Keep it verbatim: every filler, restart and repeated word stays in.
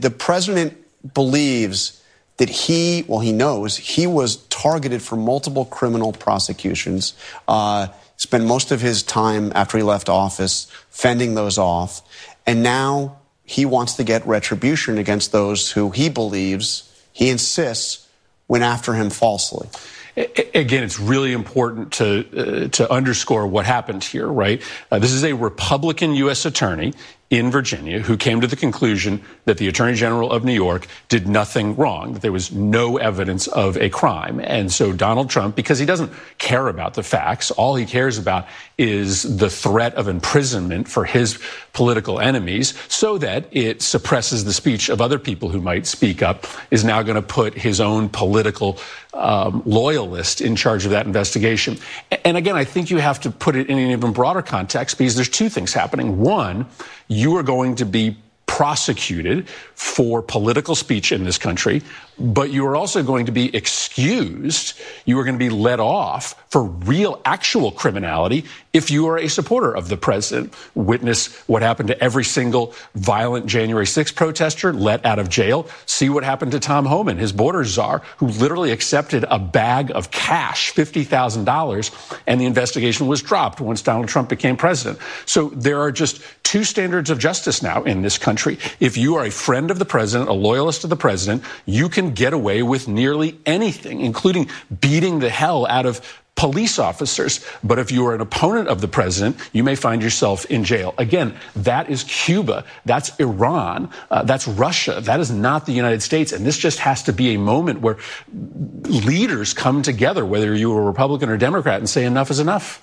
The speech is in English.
The president believes that he, well, he knows he was targeted for multiple criminal prosecutions, uh, spent most of his time after he left office fending those off, and now he wants to get retribution against those who he believes, he insists, went after him falsely. Again, it's really important to uh, to underscore what happened here, right? Uh, this is a Republican U S attorney in Virginia who came to the conclusion that the Attorney General of New York did nothing wrong, that there was no evidence of a crime. And so Donald Trump, because he doesn't care about the facts, all he cares about is the threat of imprisonment for his political enemies so that it suppresses the speech of other people who might speak up, is now going to put his own political um, loyalist in charge of that investigation. And again, I think you have to put it in an even broader context because there's two things happening. One, you are going to be prosecuted for political speech in this country, but you are also going to be excused. You are going to be let off for real, actual criminality if you are a supporter of the president. Witness what happened to every single violent January sixth protester let out of jail. See what happened to Tom Homan, his border czar, who literally accepted a bag of cash, fifty thousand dollars, and the investigation was dropped once Donald Trump became president. So there are just two standards of justice now in this country. If you are a friend of the president, a loyalist of the president, you can get away with nearly anything, including beating the hell out of police officers. But if you are an opponent of the president, you may find yourself in jail. Again, that is Cuba. That's Iran. Uh, that's Russia. That is not the United States. And this just has to be a moment where leaders come together, whether you are a Republican or Democrat, and say enough is enough.